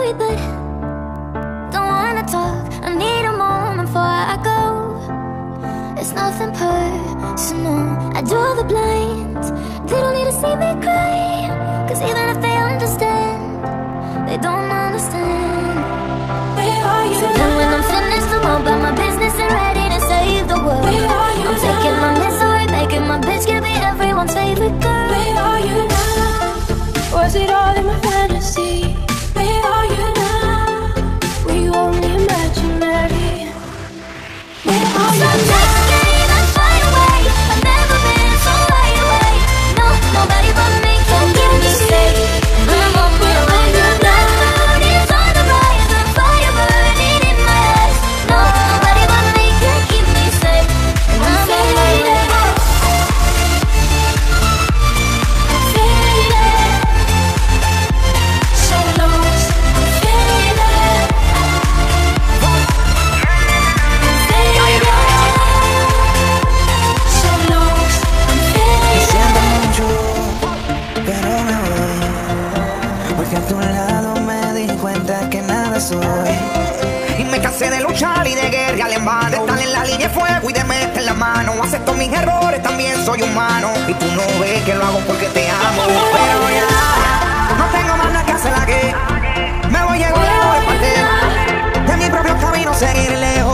sorry, but don't wanna talk. I need a moment before I go. It's nothing personal. I draw the blinds. They don't need to see me cry, 'cause even if they understand, they don't understand. Where are you so then when I'm finished, I'm all about my business and ready to save the world. Where are you I'm taking my misery, making my bitch give me everyone's favorite girl. Where are you now? Was it all in my fantasy? Where are you now? Were you only imaginary? Where are you now? Nobody but me can keep me safe. I'm on my way. That mood is on the rise, the fire burning in my eyes. No, nobody but me can keep me safe. I'm faded. I'm faded. So lost. I'm faded. I'm faded. So lost. I'm faded. Pero me voy, porque a tu lado me di cuenta que nada soy. Y me cansé de luchar y de guerrear en vano, de estar en la línea de fuego y de meter la mano. Acepto mis errores, también soy humano, y tú no ves que lo hago porque te amo. Pero ya, no tengo más nada que hacer aquí. Me voy, llego lejos de parte de mi propio camino, seguir lejos.